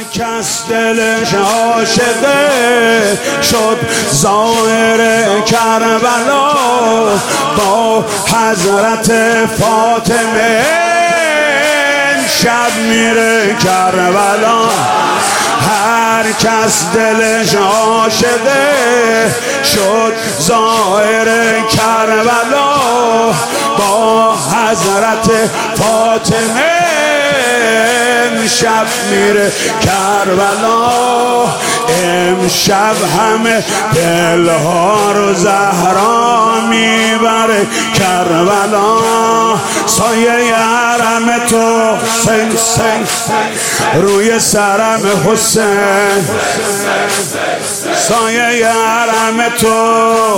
کس دلش عاشقه شد ظاهر کربلا با حضرت فاطمه شب میره کربلا. هر کس دلش عاشقه شد ظاهر کربلا با حضرت فاطمه امشب میره کربلا. امشب همه دلها رو زهرا میبره کربلا. سایه حرم تو حسین روی سرم حسین، سایه حرم تو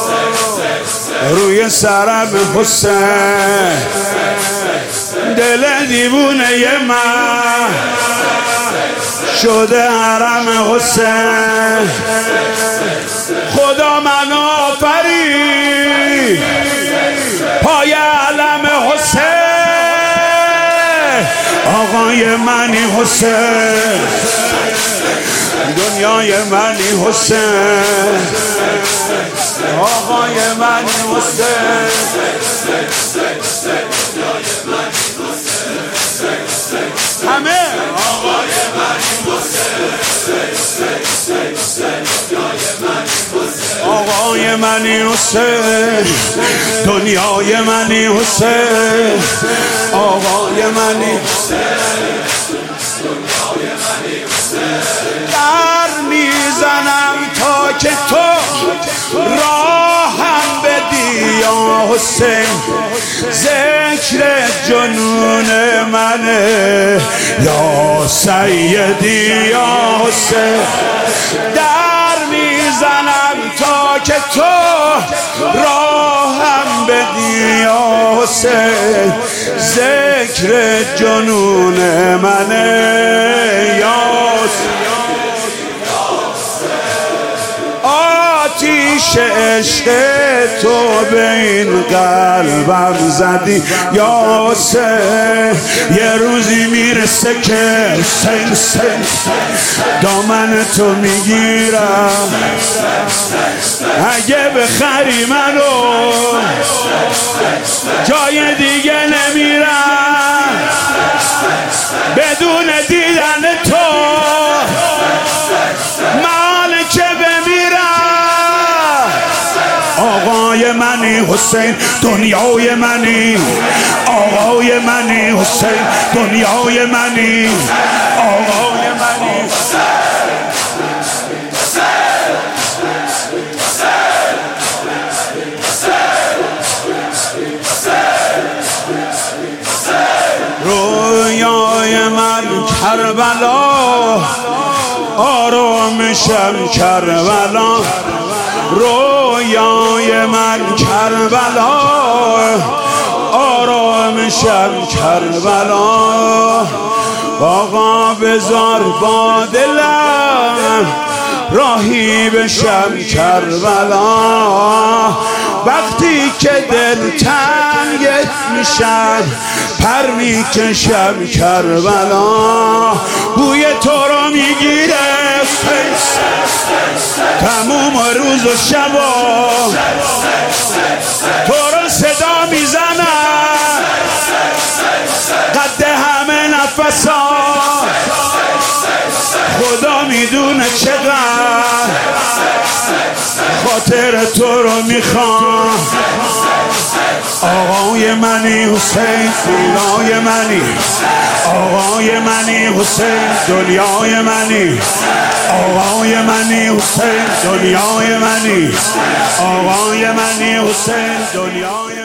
روی سرم حسین. دل دیوونه من شده حرم حسین. خدا من آفرید پای علم حسین. آقای منی حسین، دنیای منی حسین. آقای منی حسین، همه آقای منی حسین. آقای منی حسین، دنیای منی حسین. آقای منی در میزنم تا که تو راهم بدی یا حسین. ذکر جنون منه یا سیدی یا حسین. در میزنم تا که تو راهم بدی یا حسین. ذکر جنون منه یا حسین. آتیش عشق تو به این قلبم زدی یا حسین. یه روزی میرسه که حسین دامن تو میگیرم. اگه بخری منو جای دیگه نمیرم بدون دیدن تو. من که آقای منی حسین، دنیای منی. آقای منی حسین، دنیای منی. آقای منی رویای من کربلا، آرامشم کربلا. رویای من کربلا، آرامشم کربلا. آقا بذار با دلم راهی بشم کربلا. وقتی که دل تنگ میشم پر میکشم کربلا. بوی تو رو میگیره تموم روز و شبا. تو رو صدا میزنم قد همه نفسا. خدا میدونه چقدر خاطر تو رو میخوام. آقای منی حسین، دنیای منی. آقای منی حسین، دنیای منی. آقای منی حسین، دنیای منی. آقای منی حسین، دنیای